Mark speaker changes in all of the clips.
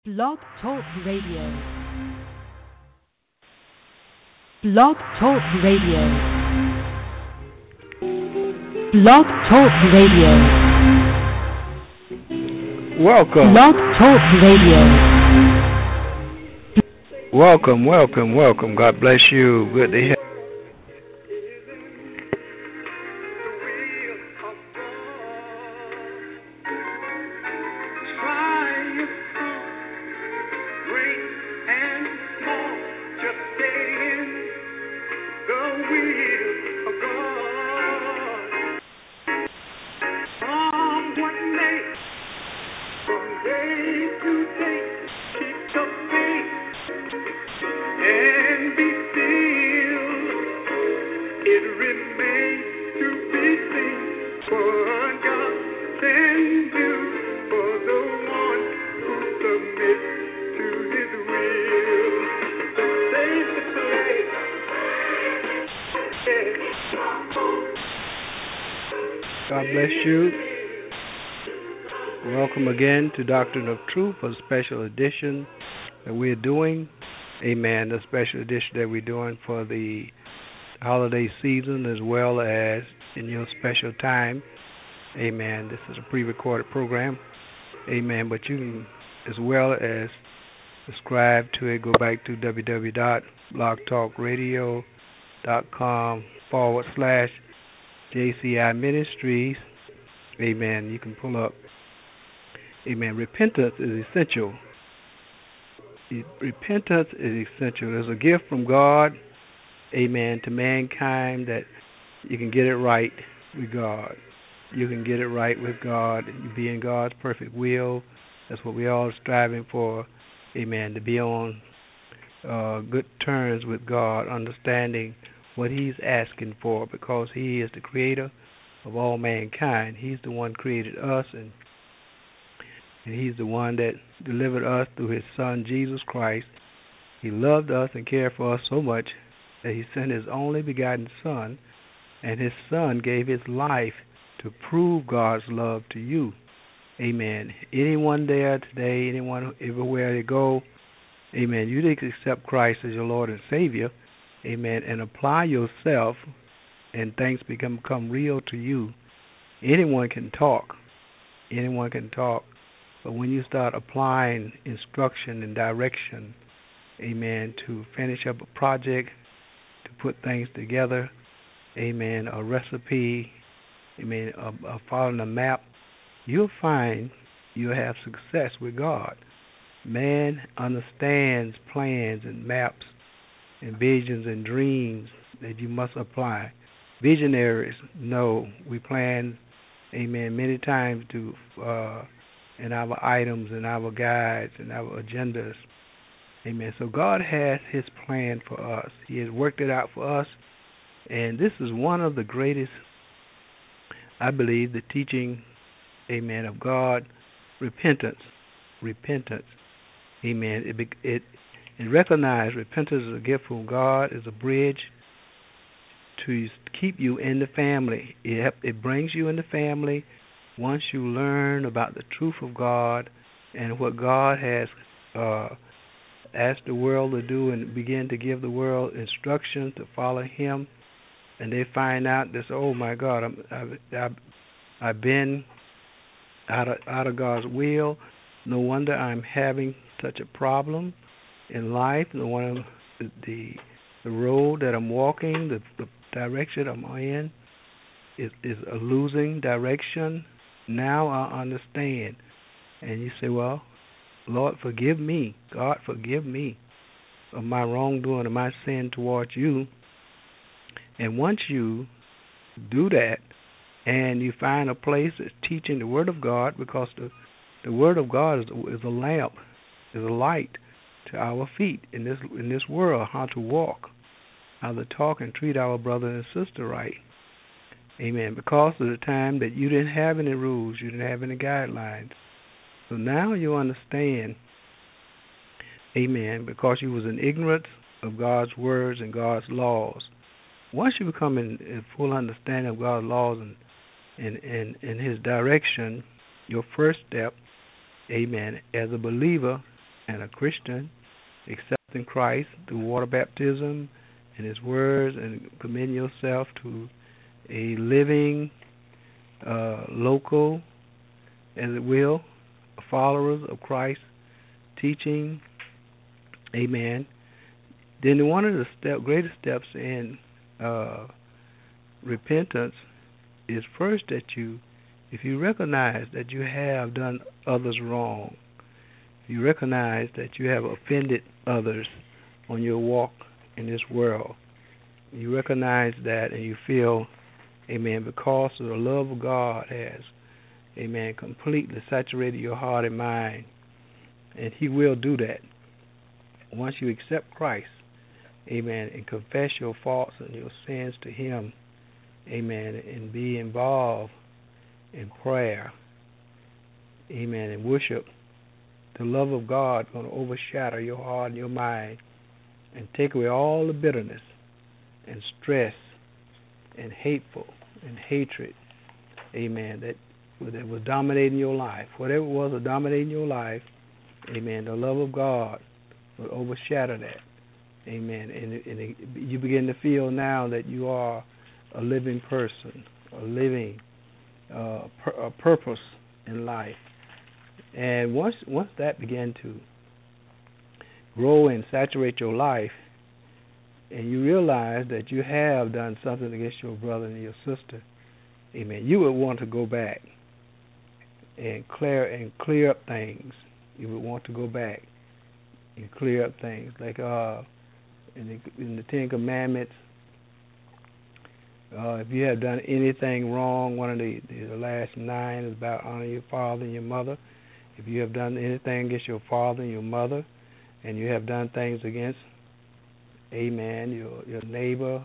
Speaker 1: Blog Talk Radio. Blog Talk Radio. Blog Talk Radio.
Speaker 2: Welcome.
Speaker 1: Blog Talk Radio.
Speaker 2: Welcome. God bless you. Good to hear. God bless you. Welcome again to Doctrine of Truth, a special edition that we're doing. Amen. The special edition that we're doing for the holiday season as well as in your special time. Amen. This is a pre-recorded program. Amen. But you can, as well as subscribe to it, go back to www.blogtalkradio.com/JCI Ministries. Amen. You can pull up. Amen. Repentance is essential. Repentance is essential. There's a gift from God, amen, to mankind that you can get it right with God. You can get it right with God. You be in God's perfect will. That's what we all are striving for. Amen. To be on good terms with God, understanding what He's asking for, because He is the creator of all mankind. He's the one created us, and He's the one that delivered us through His Son, Jesus Christ. He loved us and cared for us so much that He sent His only begotten Son, and His Son gave His life to prove God's love to you. Amen. Anyone there today, anyone everywhere they go, amen, you need to accept Christ as your Lord and Savior, amen, and apply yourself, and things become real to you. Anyone can talk. But when you start applying instruction and direction, amen, to finish up a project, to put things together, amen, a recipe, amen, following a map, you'll find you'll have success with God. Man understands plans and maps and visions and dreams that you must apply. Visionaries know we plan, amen, many times to in our items and our guides and our agendas. Amen. So God has His plan for us. He has worked it out for us. And this is one of the greatest, I believe, the teaching, amen, of God, repentance. Amen. It recognizes repentance is a gift from God, is a bridge to keep you in the family. It brings you in the family once you learn about the truth of God and what God has asked the world to do, and begin to give the world instructions to follow Him. And they find out this, oh my God, I've been out of God's will. No wonder I'm having such a problem in life. No wonder the road that I'm walking, the direction I'm in, is a losing direction. Now I understand. And you say, well, Lord, forgive me. God, forgive me of my wrongdoing, of my sin towards you. And once you do that, and you find a place that's teaching the Word of God, because the Word of God is a lamp, is a light to our feet in this world, how to walk, how to talk and treat our brother and sister right. Amen. Because of the time that you didn't have any rules, you didn't have any guidelines. So now you understand, amen, because you was in ignorance of God's words and God's laws. Once you become in full understanding of God's laws and His direction, your first step, amen, as a believer and a Christian, accepting Christ through water baptism and His words, and committing yourself to a living, local, as it will, followers of Christ teaching, amen. Then one of the greatest steps in repentance is first that if you recognize that you have done others wrong, you recognize that you have offended others on your walk in this world, you recognize that, and you feel, amen, because of the love of God has, amen, completely saturated your heart and mind, and He will do that. Once you accept Christ, amen, and confess your faults and your sins to Him, amen, and be involved in prayer, amen, and worship, the love of God is going to overshadow your heart and your mind and take away all the bitterness and stress and hateful and hatred, amen, that was dominating your life. Whatever it was that dominating your life, amen, the love of God will overshadow that, amen, and you begin to feel now that you are a living person, a living a purpose in life. And once that began to grow and saturate your life, and you realize that you have done something against your brother and your sister, amen, you would want to go back and clear up things. You would want to go back and clear up things. Like in the Ten Commandments, if you have done anything wrong, one of the last 9 is about honoring your father and your mother. If you have done anything against your father and your mother, and you have done things against, amen, your neighbor,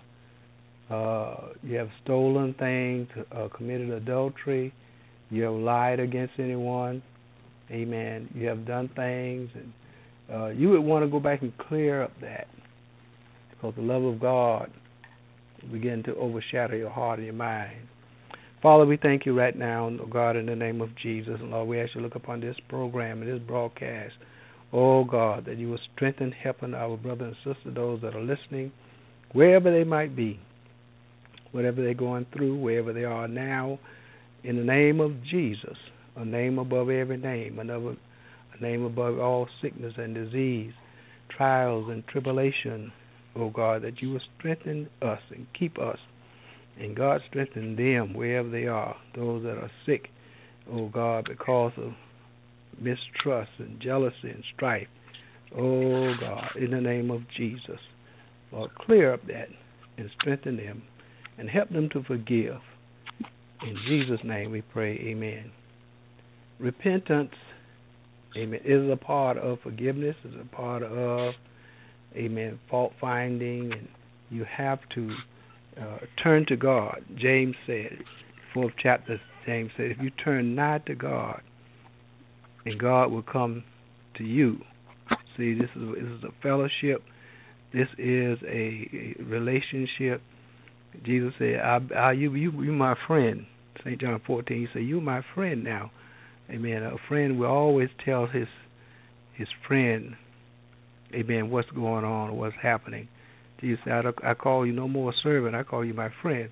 Speaker 2: you have stolen things, committed adultery, you have lied against anyone, amen, you have done things, and you would want to go back and clear up that, because the love of God will begin to overshadow your heart and your mind. Father, we thank you right now, God, in the name of Jesus. And Lord, we ask you to look upon this program and this broadcast. Oh, God, that you will strengthen, helping our brothers and sisters, those that are listening, wherever they might be, whatever they're going through, wherever they are now, in the name of Jesus, a name above every name, a name above all sickness and disease, trials and tribulation. Oh, God, that you will strengthen us and keep us. And God, strengthen them wherever they are, those that are sick, oh God, because of mistrust and jealousy and strife. Oh God, in the name of Jesus, Lord, clear up that and strengthen them and help them to forgive. In Jesus' name we pray, amen. Repentance, amen, is a part of forgiveness, is a part of, amen, fault finding, and you have to turn to God. James said, 4th chapter, James said, if you turn not to God, and God will come to you. See, this is a fellowship. This is a relationship. Jesus said, you my friend. St. John 14, he said, you my friend now. Amen. A friend will always tell his friend, amen, what's going on or what's happening. Jesus said, I call you no more servant, I call you my friend.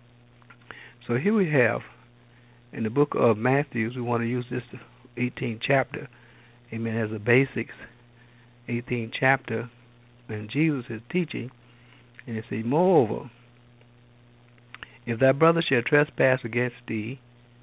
Speaker 2: So here we have, in the book of Matthew, we want to use this 18th chapter, amen, as a basics, 18th chapter, and Jesus is teaching, and it says, moreover, if thy brother shall trespass against thee,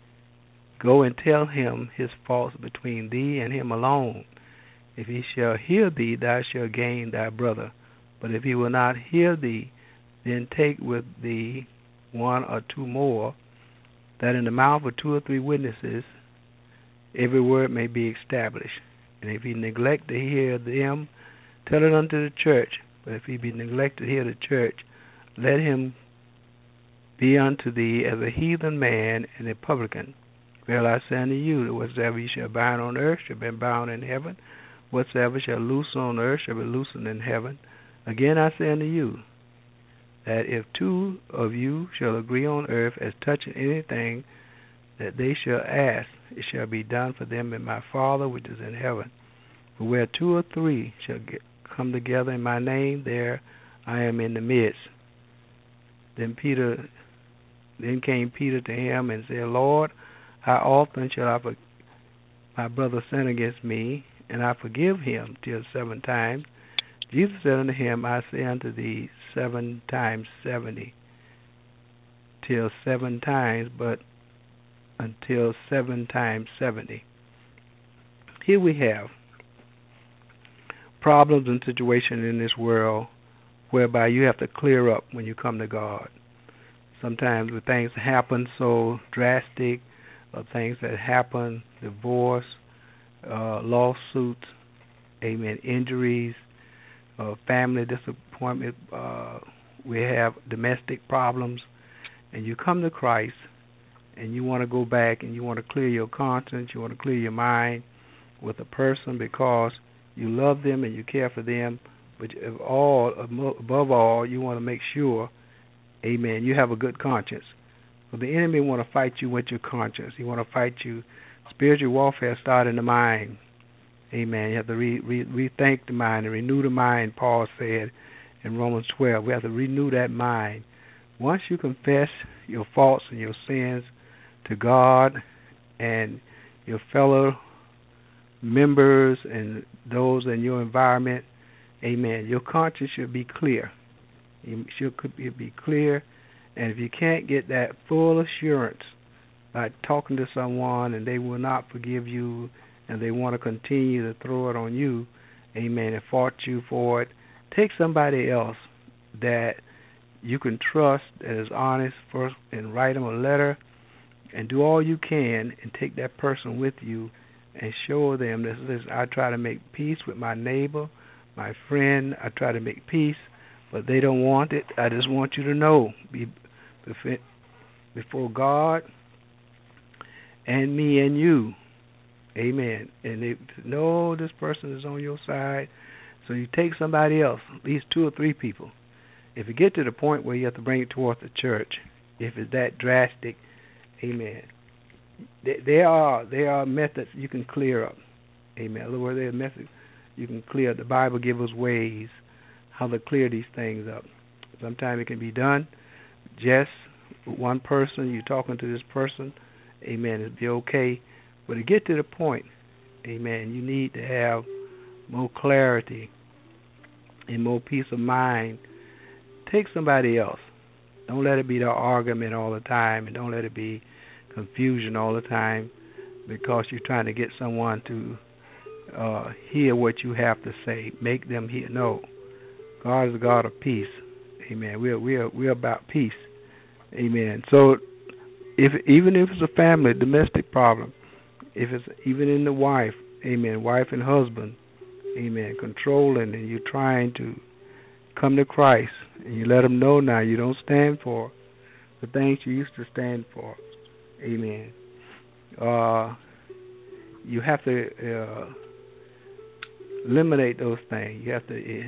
Speaker 2: go and tell him his faults between thee and him alone. If he shall hear thee, thou shalt gain thy brother. But if he will not hear thee, then take with thee 1 or 2 more, that in the mouth of 2 or 3 witnesses every word may be established. And if he neglect to hear them, tell it unto the church. But if he be neglected to hear the church, let him be unto thee as a heathen man and a publican. Verily I say unto you, that whatsoever ye shall bind on earth shall be bound in heaven, whatsoever shall loose on earth shall be loosened in heaven. Again I say unto you, that if 2 of you shall agree on earth as touching anything that they shall ask, it shall be done for them in my Father which is in heaven. For where two or three shall come together in my name, there I am in the midst. Then came Peter to him and said, Lord, how often shall my brother sin against me, and I forgive him till 7 times? Jesus said unto him, I say unto thee, 7 times 70, till 7 times, but until 7 times 70. Here we have problems and situations in this world whereby you have to clear up when you come to God. Sometimes when things happen so drastic, or things that happen, divorce, lawsuits, amen, injuries, family disappointment, we have domestic problems, and you come to Christ and you want to go back and you want to clear your conscience, you want to clear your mind with a person because you love them and you care for them, but above all, you want to make sure, amen, you have a good conscience. So the enemy want to fight you with your conscience. He want to fight you. Spiritual warfare starts in the mind. Amen. You have to rethink the mind and renew the mind, Paul said in Romans 12. We have to renew that mind. Once you confess your faults and your sins to God and your fellow members and those in your environment, amen, your conscience should be clear. It should be clear. And if you can't get that full assurance by talking to someone and they will not forgive you and they want to continue to throw it on you, amen, and fault you for it, take somebody else that you can trust, that is honest first, and write them a letter and do all you can and take that person with you and show them this. I try to make peace with my neighbor, my friend. I try to make peace, but they don't want it. I just want you to know, before God and me and you, amen. And they know this person is on your side, so you take somebody else, at least 2 or 3 people. If you get to the point where you have to bring it towards the church, if it's that drastic, amen, there are methods you can clear up, amen. In other words, there are methods you can clear up. The Bible gives us ways how to clear these things up. Sometimes it can be done just one person, you're talking to this person, amen, it'll be okay. But to get to the point, amen, you need to have more clarity and more peace of mind. Take somebody else. Don't let it be the argument all the time, and don't let it be confusion all the time because you're trying to get someone to hear what you have to say. Make them hear. No. God is a God of peace. Amen. We're about peace. Amen. So even if it's a family, domestic problem, if it's even in the wife, amen, wife and husband, amen, controlling, and you're trying to come to Christ, and you let them know now you don't stand for the things you used to stand for. Amen. You have to eliminate those things. You have to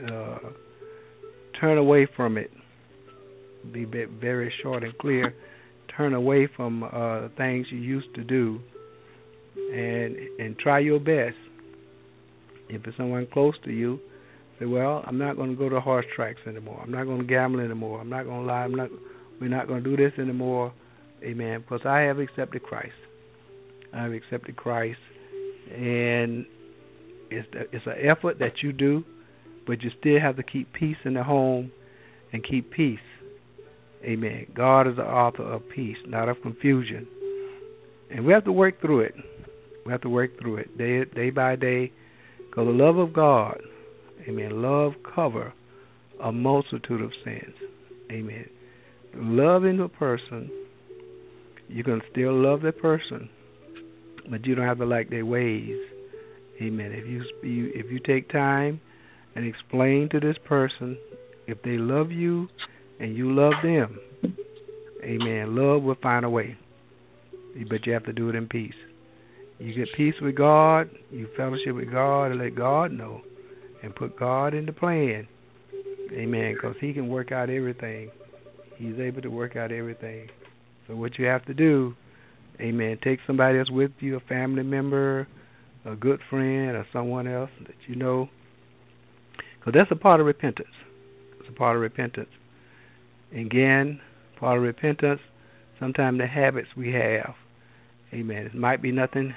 Speaker 2: turn away from it. Be very short and clear. Turn away from things you used to do, and try your best. If it's someone close to you, say, well, I'm not going to go to horse tracks anymore. I'm not going to gamble anymore. I'm not going to lie. We're not going to do this anymore. Amen. Because I have accepted Christ. I have accepted Christ, and it's an effort that you do, but you still have to keep peace in the home and keep peace. Amen. God is the author of peace, not of confusion. And we have to work through it. We have to work through it day by day, because the love of God, amen, love cover a multitude of sins. Amen. Loving a person, you can still love that person, but you don't have to like their ways. Amen. If you take time and explain to this person, if they love you and you love them, amen, love will find a way. But you have to do it in peace. You get peace with God, you fellowship with God, and let God know, and put God in the plan. Amen, because He can work out everything. He's able to work out everything. So what you have to do, amen, take somebody else with you, a family member, a good friend or someone else that you know, because that's a part of repentance. It's a part of repentance. Again, part of repentance, sometimes the habits we have. Amen. It might be nothing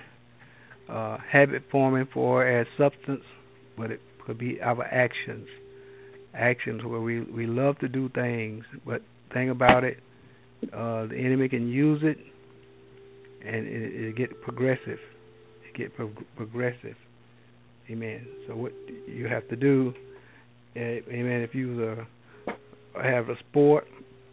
Speaker 2: habit forming for as substance, but it could be our actions. Actions where we love to do things, but thing about it, the enemy can use it, and it get progressive. It get progressive. Amen. So what you have to do, amen, if you have a sport,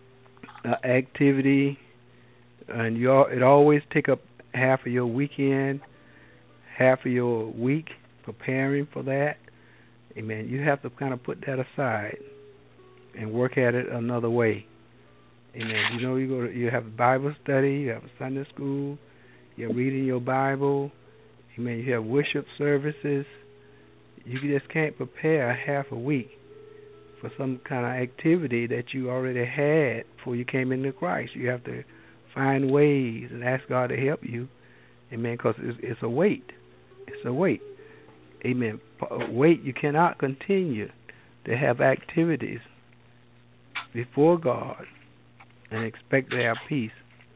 Speaker 2: activity, and it always take up half of your weekend, half of your week preparing for that. Amen. You have to kind of put that aside and work at it another way. Amen. You know, you have a Bible study, you have a Sunday school, you're reading your Bible. Amen. You have worship services. You just can't prepare half a week for some kind of activity that you already had before you came into Christ. You have to find ways and ask God to help you. Amen. Because it's a weight. It's a weight. Amen. Wait, you cannot continue to have activities before God and expect to have peace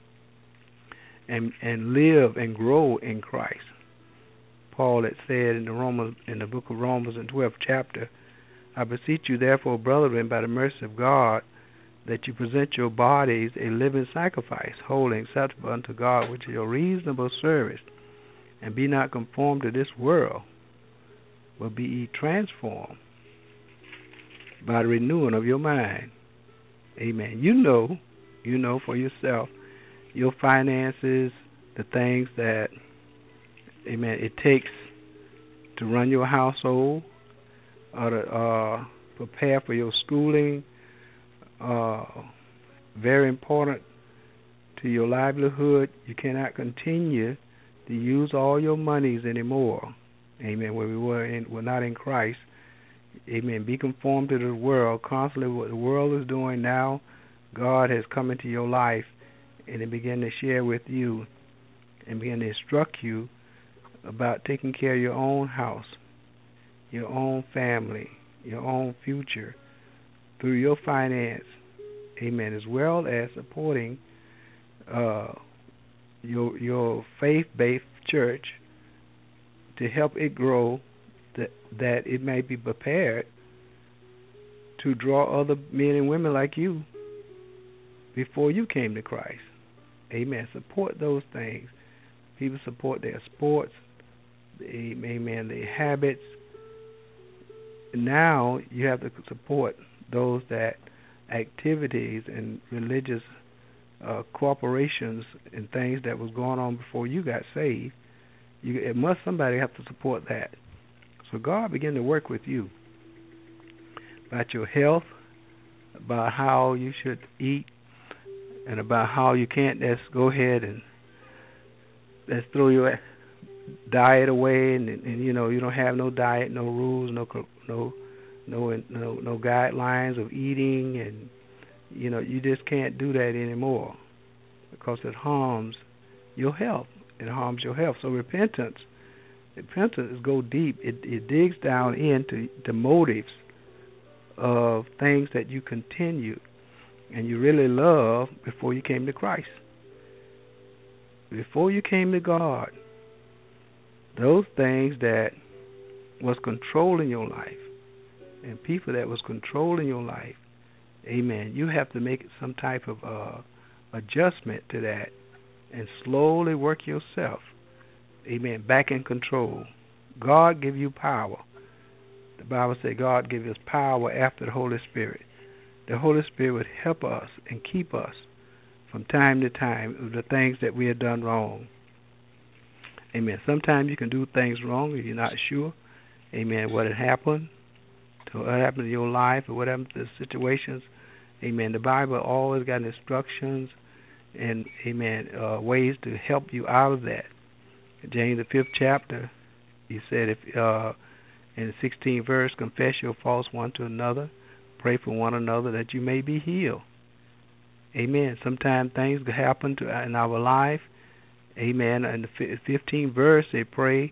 Speaker 2: and live and grow in Christ. Paul had said in the book of Romans in 12th chapter, I beseech you therefore, brethren, by the mercy of God, that you present your bodies a living sacrifice, holy and acceptable unto God, which is your reasonable service, and be not conformed to this world, but be ye transformed by the renewing of your mind. Amen. You know for yourself, your finances, the things that, amen, it takes to run your household, or to prepare for your schooling, very important to your livelihood. You cannot continue to use all your monies anymore. Amen. When we're not in Christ. Amen. Be conformed to the world. Constantly what the world is doing now, God has come into your life and it begin to share with you and begin to instruct you about taking care of your own house, your own family, your own future through your finance. Amen. As well as supporting your faith-based church to help it grow, that it may be prepared to draw other men and women like you before you came to Christ. Amen. Support those things. People support their sports, amen, their habits. Now you have to support those that activities and religious corporations and things that was going on before you got saved. Somebody have to support that. So God began to work with you about your health, about how you should eat, and about how you can't just go ahead and let's throw your diet away, and you know you don't have no diet, no rules, no guidelines of eating, and you know you just can't do that anymore because it harms your health. It harms your health. So repentance go deep. It digs down into the motives of things that you continue and you really love before you came to Christ. Before you came to God, those things that was controlling your life and people that was controlling your life, amen, you have to make some type of adjustment to that and slowly work yourself, amen, back in control. God give you power. The Bible says God gives us power after the Holy Spirit. The Holy Spirit would help us and keep us from time to time of the things that we have done wrong. Amen. Sometimes you can do things wrong if you're not sure, amen, what had happened, in your life, or whatever the situations. Amen. The Bible always got instructions and, amen, ways to help you out of that. James, the 5th chapter, he said, if in the 16th verse, confess your faults one to another, pray for one another that you may be healed. Amen. Sometimes things happen in our life. Amen. In the 15th verse, they pray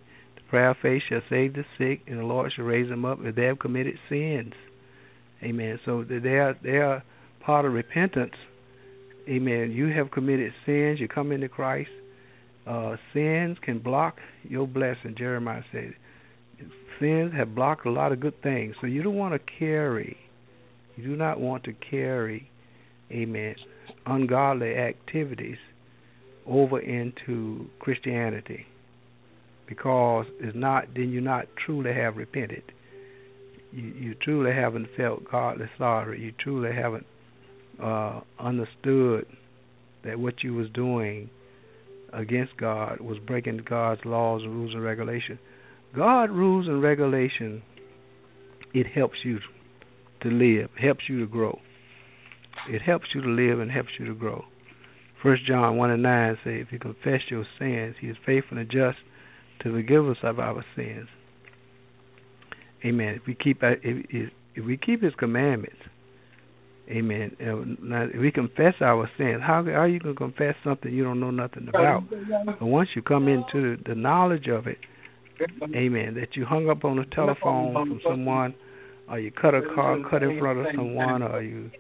Speaker 2: Prayer of faith shall save the sick, and the Lord shall raise them up if they have committed sins. Amen. So they are part of repentance. Amen. You have committed sins. You come into Christ. Sins can block your blessing. Jeremiah said, sins have blocked a lot of good things. So you don't want to carry. You do not want to carry, amen, ungodly activities over into Christianity, because it's not, then you not truly have repented. You truly haven't felt godly sorrow. You truly haven't understood that what you was doing against God was breaking God's laws and rules and regulations. God rules and regulation, it helps you to live, helps you to grow. It helps you to live and helps you to grow. 1 John 1:9 says, if you confess your sins, he is faithful and just to forgive us of our sins. Amen. If we keep his commandments, amen. Now, if we confess our sins, how are you going to confess something you don't know nothing about? But once you come into the knowledge of it, amen, that you hung up on the telephone from someone, or you cut a car cut in front of someone, or you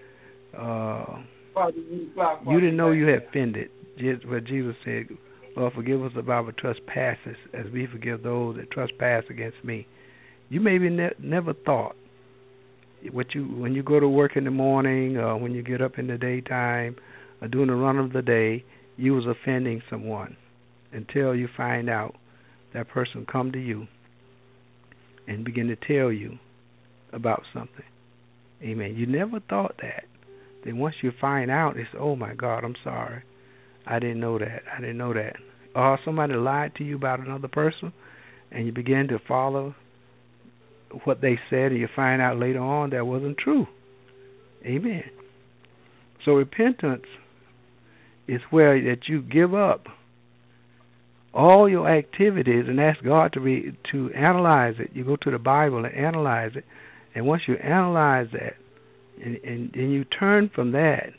Speaker 2: didn't know you had offended. What Jesus said, Lord, forgive us of our trespasses as we forgive those that trespass against me. You maybe never thought when you go to work in the morning, or when you get up in the daytime, or doing the run of the day, you was offending someone, until you find out that person come to you and begin to tell you about something. Amen. You never thought that. Then once you find out, it's, oh my God, I'm sorry. I didn't know that. I didn't know that. Or somebody lied to you about another person, and you begin to follow what they said, and you find out later on that wasn't true. Amen. So repentance is where that you give up all your activities and ask God to analyze it. You go to the Bible and analyze it, and once you analyze that, and you turn from that,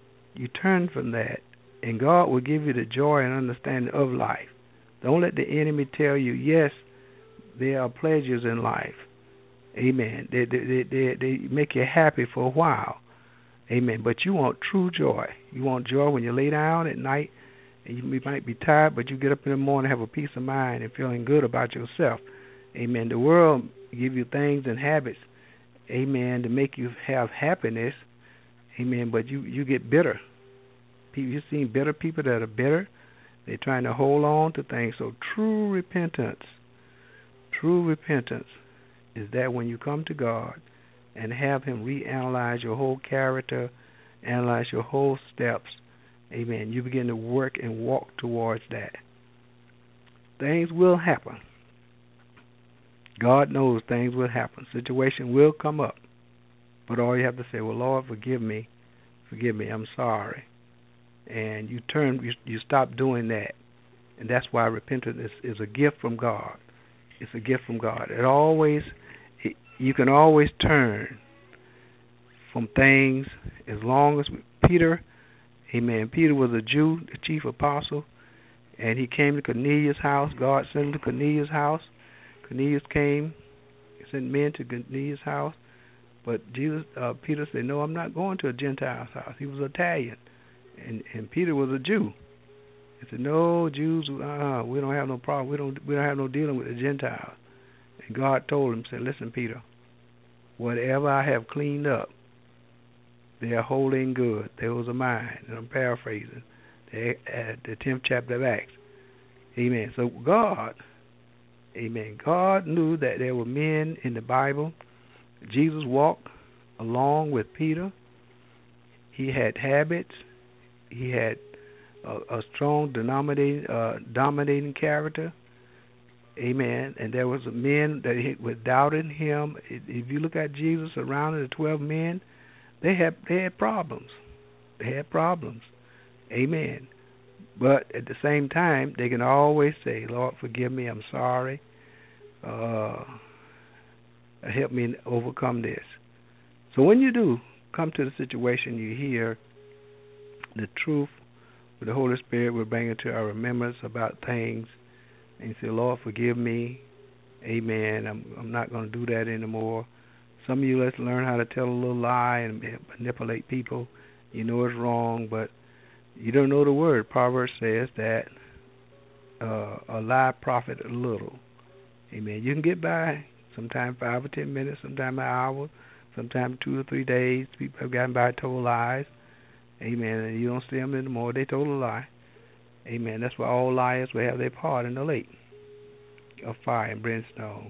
Speaker 2: and God will give you the joy and understanding of life. Don't let the enemy tell you, yes, there are pleasures in life. Amen. They make you happy for a while. Amen. But you want true joy. You want joy when you lay down at night, and you might be tired, but you get up in the morning, have a peace of mind, and feeling good about yourself. Amen. The world give you things and habits, amen, to make you have happiness. Amen. But you get bitter. You've seen bitter people that are bitter. They're trying to hold on to things. So true repentance is that when you come to God and have him reanalyze your whole character, analyze your whole steps, amen, you begin to work and walk towards that. Things will happen. God knows things will happen. Situation will come up. But all you have to say, well, Lord, forgive me, I'm sorry. And you stop doing that. And that's why repentance is a gift from God. It's a gift from God. You can always turn from things as long as Peter, amen. Peter was a Jew, the chief apostle, and he came to Cornelius' house. God sent him to Cornelius' house. Cornelius came, sent men to Cornelius' house. But Peter said, no, I'm not going to a Gentile's house. He was Italian, and Peter was a Jew. He said, no, Jews, we don't have no problem. We don't have no dealing with the Gentiles. And God told him, said, listen, Peter, whatever I have cleaned up, they are holy and good. Those are mine. And I'm paraphrasing the 10th chapter of Acts. Amen. So God knew that there were men in the Bible. Jesus walked along with Peter. He had habits. He had a strong dominating character. Amen. And there was men that were doubting him. If you look at Jesus surrounding the 12 men, they had problems. They had problems. Amen. But at the same time, they can always say, Lord, forgive me, I'm sorry. Help me overcome this. So when you do come to the situation, you hear the truth, the Holy Spirit will bring it to our remembrance about things, and you say, Lord, forgive me, Amen. I'm not going to do that anymore. Some of you, let's learn how to tell a little lie and manipulate people. You know it's wrong, but you don't know the word. Proverbs says that a lie profit a little. Amen. You can get by sometimes 5 or 10 minutes, sometimes an hour, sometimes 2 or 3 days. People have gotten by told lies. Amen. And you don't see them anymore. They told a lie. Amen. That's why all liars will have their part in the lake of fire and brimstone.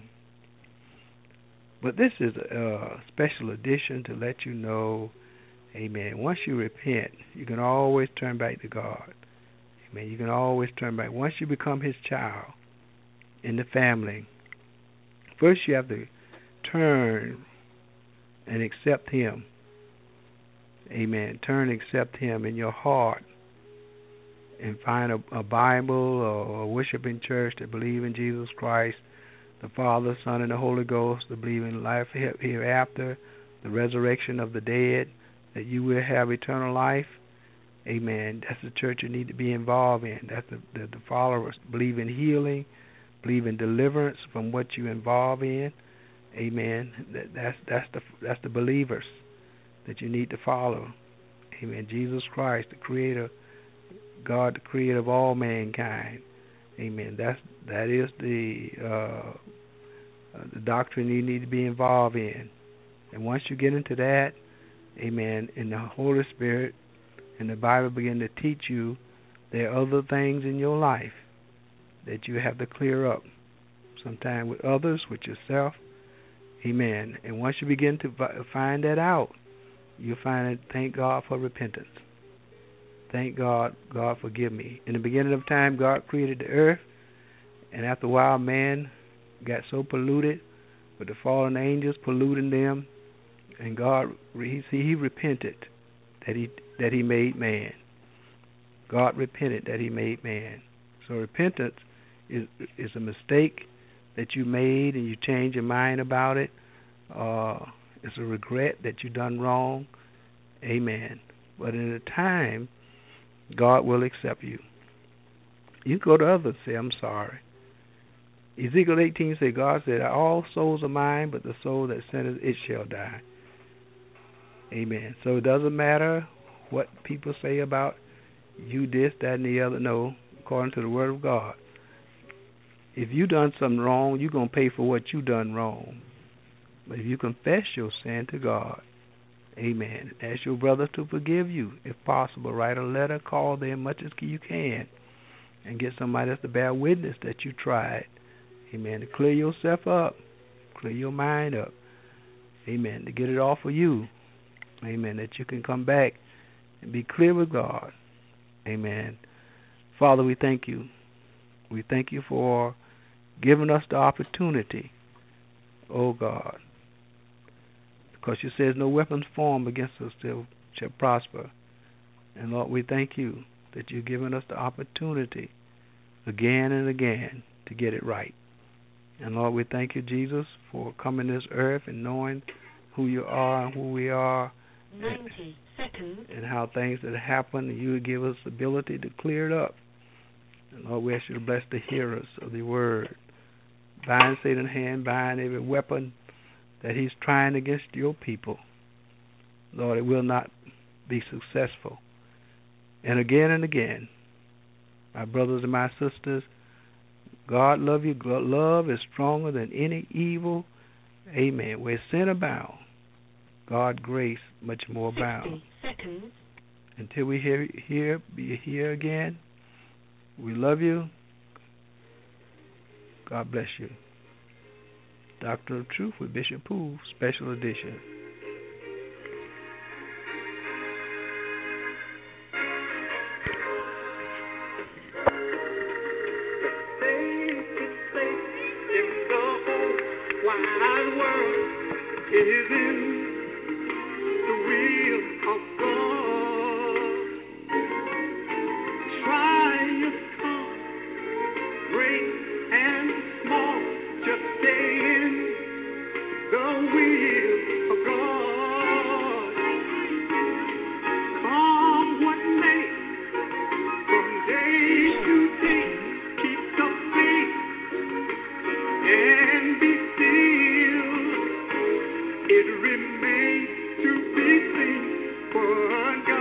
Speaker 2: But this is a special edition to let you know, amen, once you repent, you can always turn back to God. Amen. You can always turn back. Once you become his child in the family, first you have to turn and accept him. Amen. Turn and accept him in your heart and find a Bible or a worshiping church that believe in Jesus Christ, the Father, Son, and the Holy Ghost, to believe in life hereafter, the resurrection of the dead, that you will have eternal life. Amen. That's the church you need to be involved in. That's the followers. Believe in healing, believe in deliverance from what you involve in. Amen. That's the believers that you need to follow. Amen. Jesus Christ, the Creator, God, the Creator of all mankind. Amen. That is the doctrine you need to be involved in. And once you get into that, amen, and the Holy Spirit and the Bible begin to teach you, there are other things in your life that you have to clear up. Sometimes with others, with yourself. Amen. And once you begin to find that out, you find it, thank God for repentance. Thank God, God forgive me. In the beginning of time, God created the earth, and after a while, man got so polluted with the fallen angels polluting them, and God, he repented that he made man. God repented that he made man. So repentance is a mistake that you made, and you change your mind about it. It's a regret that you done wrong. Amen. But in a time, God will accept you. You go to others and say, I'm sorry. Ezekiel 18 says, God said, all souls are mine, but the soul that sinneth, it shall die. Amen. So it doesn't matter what people say about you, this, that, and the other. No, according to the word of God. If you done something wrong, you're going to pay for what you done wrong. But if you confess your sin to God, amen, ask your brother to forgive you. If possible, write a letter, call them much as you can, and get somebody else to bear witness that you tried. Amen. To clear yourself up, clear your mind up. Amen. To get it off of you. Amen. That you can come back and be clear with God. Amen. Father, we thank you. We thank you for giving us the opportunity, oh God, because you says no weapons formed against us shall prosper. And Lord, we thank you that you've given us the opportunity again and again to get it right. And Lord, we thank you, Jesus, for coming to this earth and knowing who you are and who we are.
Speaker 1: 90 seconds.
Speaker 2: And how things that happen, and you would give us the ability to clear it up. And Lord, we ask you to bless the hearers of the word. Bind Satan's hand, bind every weapon that he's trying against your people. Lord, it will not be successful. And again, my brothers and my sisters, God love you. Love is stronger than any evil. Amen. Where sin abound, God grace much more abound.
Speaker 1: 60 seconds.
Speaker 2: Until we be here again, we love you. God bless you. Doctor of Truth with Bishop Poole, special edition.
Speaker 3: And made to be seen. For God